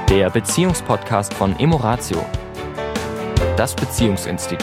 Der Beziehungspodcast von Emoratio, das Beziehungsinstitut.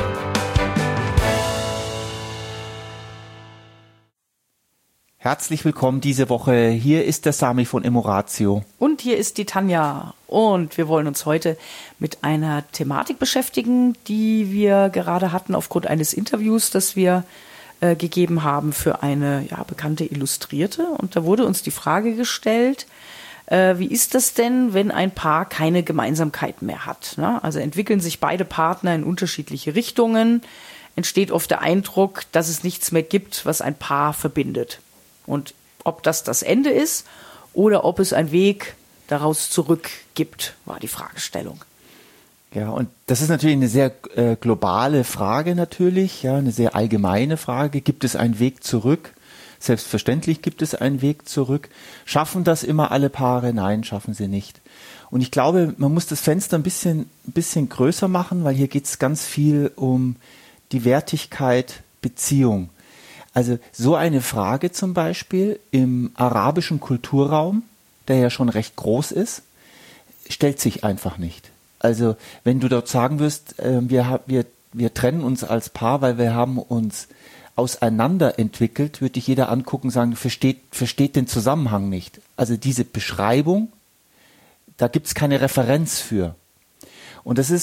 Herzlich willkommen diese Woche. Hier ist der Sami von Emoratio. Und hier ist die Tanja. Und wir wollen uns heute mit einer Thematik beschäftigen, die wir gerade hatten aufgrund eines Interviews, das wir gegeben haben für eine bekannte Illustrierte. Und da wurde uns die Frage gestellt, wie ist das denn, wenn ein Paar keine Gemeinsamkeiten mehr hat? Ne? Also entwickeln sich beide Partner in unterschiedliche Richtungen, entsteht oft der Eindruck, dass es nichts mehr gibt, was ein Paar verbindet. Und ob das Ende ist oder ob es einen Weg daraus zurück gibt, war die Fragestellung. Ja, und das ist natürlich eine sehr globale Frage natürlich, ja, eine sehr allgemeine Frage. Gibt es einen Weg zurück? Selbstverständlich gibt es einen Weg zurück. Schaffen das immer alle Paare? Nein, schaffen sie nicht. Und ich glaube, man muss das Fenster ein bisschen größer machen, weil hier geht es ganz viel um die Wertigkeit Beziehung. Also so eine Frage zum Beispiel im arabischen Kulturraum, der ja schon recht groß ist, stellt sich einfach nicht. Also wenn du dort sagen wirst, wir trennen uns als Paar, weil wir haben uns auseinander entwickelt, würde dich jeder angucken und sagen, versteht den Zusammenhang nicht. Also diese Beschreibung, da gibt es keine Referenz für. Und das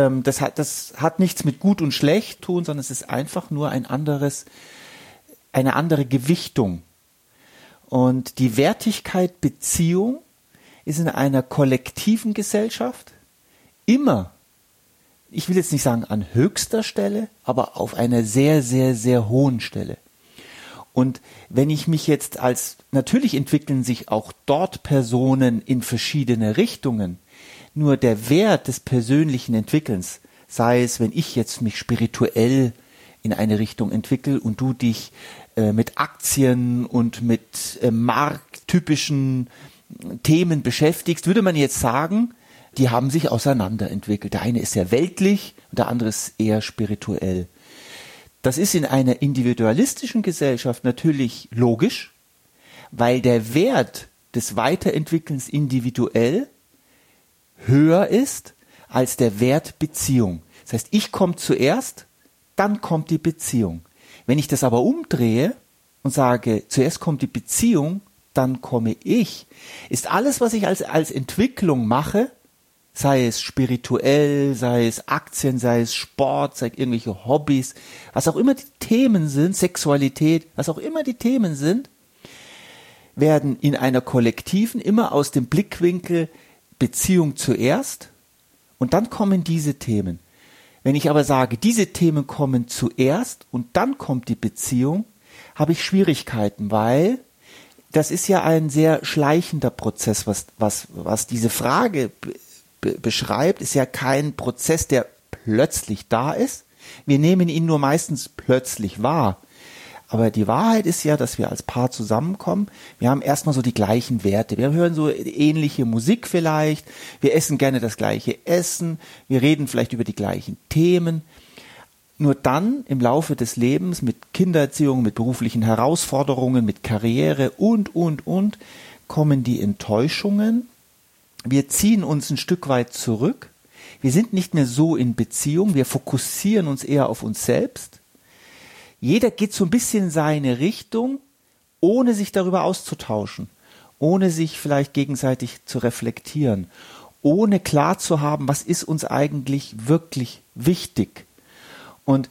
hat nichts mit gut und schlecht tun, sondern es ist einfach nur eine andere Gewichtung. Und die Wertigkeit Beziehung ist in einer kollektiven Gesellschaft immer, ich will jetzt nicht sagen an höchster Stelle, aber auf einer sehr, sehr, sehr hohen Stelle. Und wenn ich mich jetzt natürlich entwickeln sich auch dort Personen in verschiedene Richtungen, nur der Wert des persönlichen Entwickelns, sei es, wenn ich jetzt mich spirituell in eine Richtung entwickle und du dich mit Aktien und mit markttypischen Themen beschäftigst, würde man jetzt sagen, die haben sich auseinanderentwickelt. Der eine ist sehr weltlich und der andere ist eher spirituell. Das ist in einer individualistischen Gesellschaft natürlich logisch, weil der Wert des Weiterentwickelns individuell höher ist als der Wert Beziehung. Das heißt, ich komme zuerst, dann kommt die Beziehung. Wenn ich das aber umdrehe und sage, zuerst kommt die Beziehung, dann komme ich, ist alles, was ich als Entwicklung mache, sei es spirituell, sei es Aktien, sei es Sport, sei es irgendwelche Hobbys, was auch immer die Themen sind, Sexualität, was auch immer die Themen sind, werden in einer kollektiven immer aus dem Blickwinkel Beziehung zuerst und dann kommen diese Themen. Wenn ich aber sage, diese Themen kommen zuerst und dann kommt die Beziehung, habe ich Schwierigkeiten, weil das ist ja ein sehr schleichender Prozess, was diese Frage beschreibt, ist ja kein Prozess, der plötzlich da ist. Wir nehmen ihn nur meistens plötzlich wahr. Aber die Wahrheit ist ja, dass wir als Paar zusammenkommen. Wir haben erstmal so die gleichen Werte. Wir hören so ähnliche Musik vielleicht. Wir essen gerne das gleiche Essen. Wir reden vielleicht über die gleichen Themen. Nur dann im Laufe des Lebens mit Kindererziehung, mit beruflichen Herausforderungen, mit Karriere und, kommen die Enttäuschungen. Wir ziehen uns ein Stück weit zurück. Wir sind nicht mehr so in Beziehung. Wir fokussieren uns eher auf uns selbst. Jeder geht so ein bisschen in seine Richtung, ohne sich darüber auszutauschen, ohne sich vielleicht gegenseitig zu reflektieren, ohne klar zu haben, was ist uns eigentlich wirklich wichtig. Und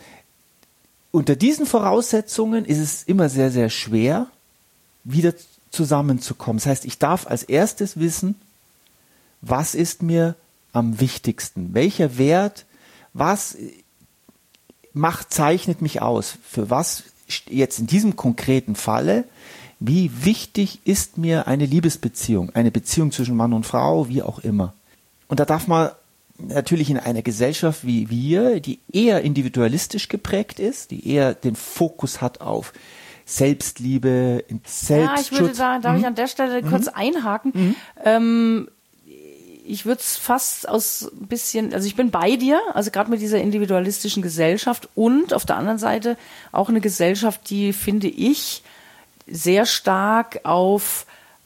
unter diesen Voraussetzungen ist es immer sehr, sehr schwer, wieder zusammenzukommen. Das heißt, ich darf als erstes wissen, was ist mir am wichtigsten? Welcher Wert, was zeichnet mich aus? Für was jetzt in diesem konkreten Falle, wie wichtig ist mir eine Liebesbeziehung, eine Beziehung zwischen Mann und Frau, wie auch immer. Und da darf man natürlich in einer Gesellschaft wie wir, die eher individualistisch geprägt ist, die eher den Fokus hat auf Selbstliebe, Selbstschutz. Ja, ich würde sagen, darf ich an der Stelle kurz einhaken? Ich würde es fast aus ein bisschen, also ich bin bei dir, also gerade mit dieser individualistischen Gesellschaft und auf der anderen Seite auch eine Gesellschaft, die, finde ich, sehr stark auf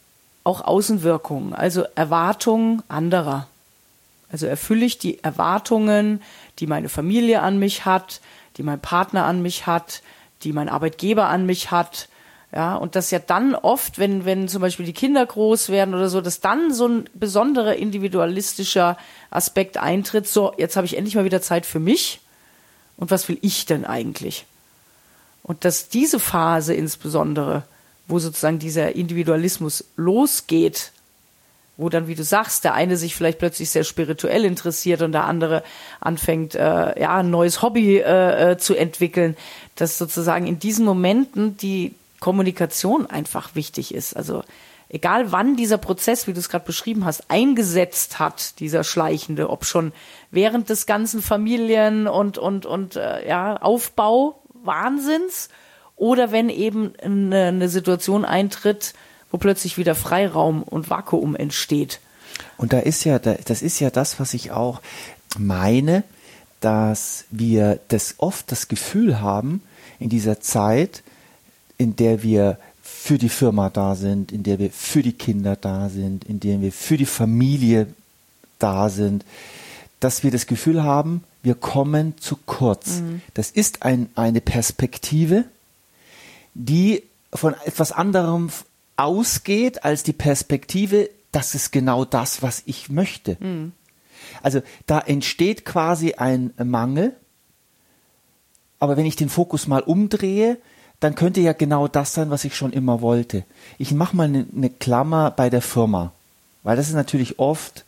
auch Außenwirkungen, also Erwartungen anderer. Also erfülle ich die Erwartungen, die meine Familie an mich hat, die mein Partner an mich hat, die mein Arbeitgeber an mich hat. Ja, und das ja dann oft, wenn zum Beispiel die Kinder groß werden oder so, dass dann so ein besonderer individualistischer Aspekt eintritt. So, jetzt habe ich endlich mal wieder Zeit für mich. Und was will ich denn eigentlich? Und dass diese Phase insbesondere, wo sozusagen dieser Individualismus losgeht, wo dann, wie du sagst, der eine sich vielleicht plötzlich sehr spirituell interessiert und der andere anfängt, ein neues Hobby zu entwickeln, dass sozusagen in diesen Momenten die Kommunikation einfach wichtig ist. Also egal wann dieser Prozess, wie du es gerade beschrieben hast, eingesetzt hat, dieser schleichende, ob schon während des ganzen Familien- und Aufbau Wahnsinns oder wenn eben eine Situation eintritt, wo plötzlich wieder Freiraum und Vakuum entsteht. Und das ist ja das, was ich auch meine, dass wir oft das Gefühl haben, in dieser Zeit, in der wir für die Firma da sind, in der wir für die Kinder da sind, in der wir für die Familie da sind, dass wir das Gefühl haben, wir kommen zu kurz. Mhm. Das ist eine Perspektive, die von etwas anderem ausgeht als die Perspektive, das ist genau das, was ich möchte. Mhm. Also da entsteht quasi ein Mangel, aber wenn ich den Fokus mal umdrehe, dann könnte ja genau das sein, was ich schon immer wollte. Ich mache mal eine Klammer bei der Firma, weil das ist natürlich oft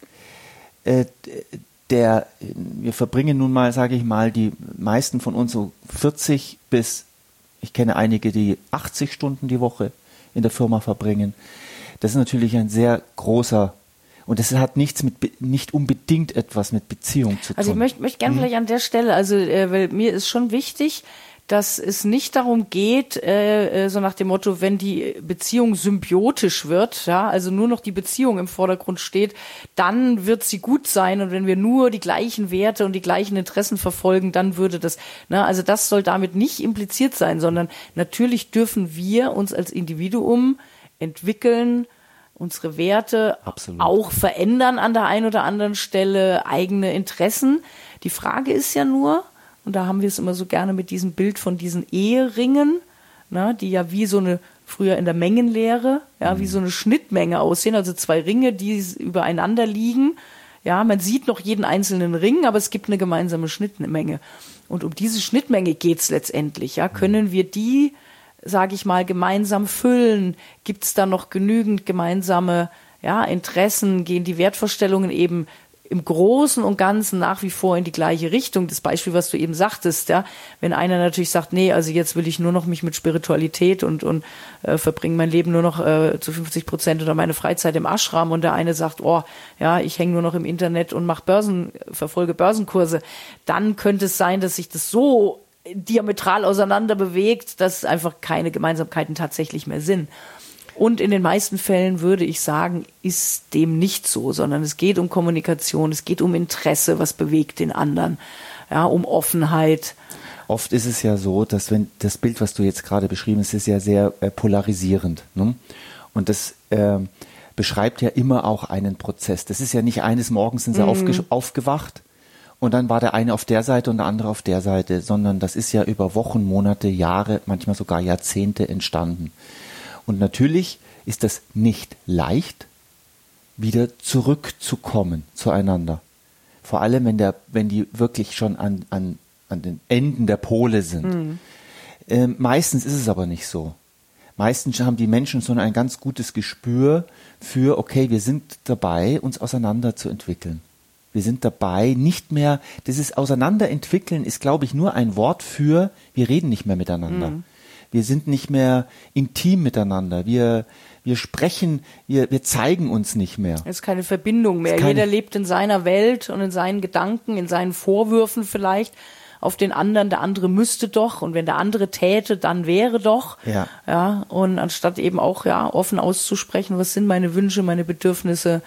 wir verbringen nun mal, sage ich mal, die meisten von uns so 40 bis, ich kenne einige, die 80 Stunden die Woche in der Firma verbringen. Das ist natürlich ein sehr großer, und das hat nicht unbedingt etwas mit Beziehung zu tun. Also ich möchte gerne vielleicht an der Stelle, weil mir ist schon wichtig, dass es nicht darum geht, so nach dem Motto, wenn die Beziehung symbiotisch wird, ja, also nur noch die Beziehung im Vordergrund steht, dann wird sie gut sein, und wenn wir nur die gleichen Werte und die gleichen Interessen verfolgen, dann würde das, also das soll damit nicht impliziert sein, sondern natürlich dürfen wir uns als Individuum entwickeln, unsere Werte Absolut. Auch verändern an der einen oder anderen Stelle, eigene Interessen. Die Frage ist ja nur, und da haben wir es immer so gerne mit diesem Bild von diesen Eheringen, die ja wie so eine, früher in der Mengenlehre, wie so eine Schnittmenge aussehen, also zwei Ringe, die übereinander liegen. Ja, man sieht noch jeden einzelnen Ring, aber es gibt eine gemeinsame Schnittmenge. Und um diese Schnittmenge geht's letztendlich. Ja, können wir die, sage ich mal, gemeinsam füllen? Gibt es da noch genügend gemeinsame Interessen? Gehen die Wertvorstellungen eben im Großen und Ganzen nach wie vor in die gleiche Richtung? Das Beispiel, was du eben sagtest, wenn einer natürlich sagt, nee, also jetzt will ich nur noch mich mit Spiritualität und verbringe mein Leben nur noch zu 50% oder meine Freizeit im Ashram, und der eine sagt, ich hänge nur noch im Internet und verfolge Börsenkurse, dann könnte es sein, dass sich das so diametral auseinander bewegt, dass einfach keine Gemeinsamkeiten tatsächlich mehr sind. Und in den meisten Fällen würde ich sagen, ist dem nicht so, sondern es geht um Kommunikation, es geht um Interesse, was bewegt den anderen, um Offenheit. Oft ist es ja so, dass wenn das Bild, was du jetzt gerade beschrieben hast, ist ja sehr polarisierend, ne? Und das beschreibt ja immer auch einen Prozess. Das ist ja nicht eines Morgens sind sie aufgewacht und dann war der eine auf der Seite und der andere auf der Seite, sondern das ist ja über Wochen, Monate, Jahre, manchmal sogar Jahrzehnte entstanden. Und natürlich ist das nicht leicht, wieder zurückzukommen zueinander. Vor allem, wenn die wirklich schon an den Enden der Pole sind. Meistens ist es aber nicht so. Meistens haben die Menschen so ein ganz gutes Gespür für, okay, wir sind dabei, uns auseinanderzuentwickeln. Wir sind dabei, nicht mehr, dieses Auseinanderentwickeln ist, glaube ich, nur ein Wort für, wir reden nicht mehr miteinander. Wir sind nicht mehr intim miteinander. Wir sprechen, wir zeigen uns nicht mehr. Es ist keine Verbindung mehr. Jeder lebt in seiner Welt und in seinen Gedanken, in seinen Vorwürfen vielleicht auf den anderen. Der andere müsste doch, und wenn der andere täte, dann wäre doch. Ja. Und anstatt eben auch offen auszusprechen, was sind meine Wünsche, meine Bedürfnisse,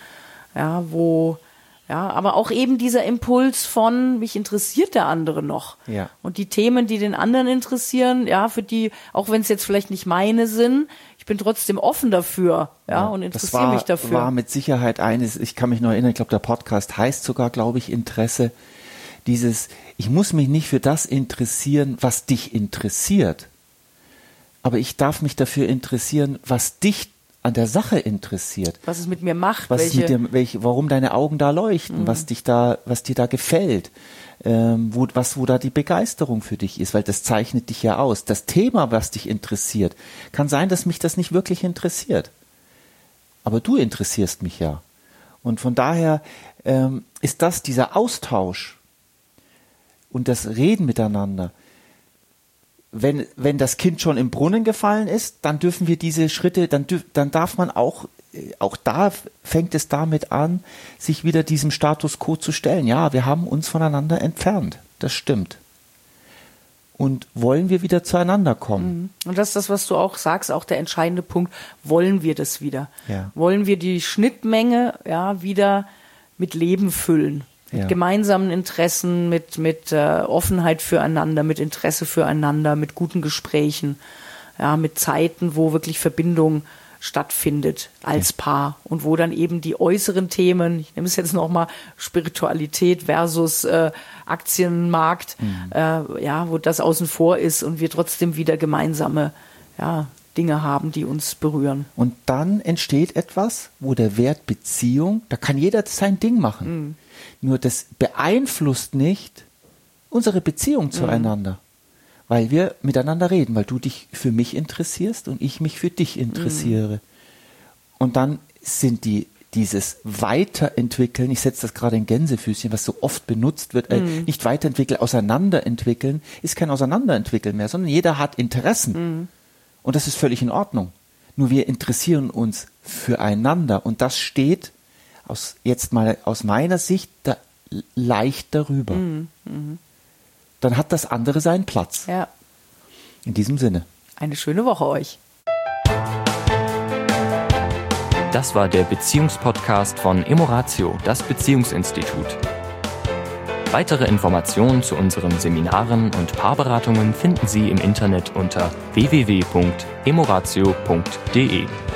aber auch eben dieser Impuls von, mich interessiert der andere noch. Ja. Und die Themen, die den anderen interessieren, für die, auch wenn es jetzt vielleicht nicht meine sind, ich bin trotzdem offen dafür, und interessiere mich dafür. Das war mit Sicherheit eines, ich kann mich noch erinnern, ich glaube, der Podcast heißt sogar, glaube ich, Interesse. Ich muss mich nicht für das interessieren, was dich interessiert, aber ich darf mich dafür interessieren, was dich an der Sache interessiert. Was es mit mir macht. Warum deine Augen da leuchten, was dir da gefällt, wo da die Begeisterung für dich ist, weil das zeichnet dich ja aus. Das Thema, was dich interessiert, kann sein, dass mich das nicht wirklich interessiert. Aber du interessierst mich ja. Und von daher ist das dieser Austausch und das Reden miteinander. Wenn das Kind schon im Brunnen gefallen ist, dann dürfen wir diese Schritte, dann darf man auch da fängt es damit an, sich wieder diesem Status quo zu stellen. Ja, wir haben uns voneinander entfernt. Das stimmt. Und wollen wir wieder zueinander kommen? Und das ist das, was du auch sagst, auch der entscheidende Punkt. Wollen wir das wieder? Ja. Wollen wir die Schnittmenge wieder mit Leben füllen? Mit gemeinsamen Interessen, mit Offenheit füreinander, mit Interesse füreinander, mit guten Gesprächen, mit Zeiten, wo wirklich Verbindung stattfindet als Paar und wo dann eben die äußeren Themen, ich nehme es jetzt nochmal, Spiritualität versus Aktienmarkt, wo das außen vor ist und wir trotzdem wieder gemeinsame Dinge haben, die uns berühren. Und dann entsteht etwas, wo der Wert Beziehung, da kann jeder sein Ding machen. Nur das beeinflusst nicht unsere Beziehung zueinander, weil wir miteinander reden, weil du dich für mich interessierst und ich mich für dich interessiere. Und dann sind dieses Weiterentwickeln, ich setze das gerade in Gänsefüßchen, was so oft benutzt wird, nicht weiterentwickeln, auseinanderentwickeln, ist kein Auseinanderentwickeln mehr, sondern jeder hat Interessen. Und das ist völlig in Ordnung. Nur wir interessieren uns füreinander und das steht jetzt mal aus meiner Sicht leicht darüber. Dann hat das andere seinen Platz. Ja. In diesem Sinne. Eine schöne Woche euch. Das war der Beziehungspodcast von Emoratio, das Beziehungsinstitut. Weitere Informationen zu unseren Seminaren und Paarberatungen finden Sie im Internet unter www.emoratio.de.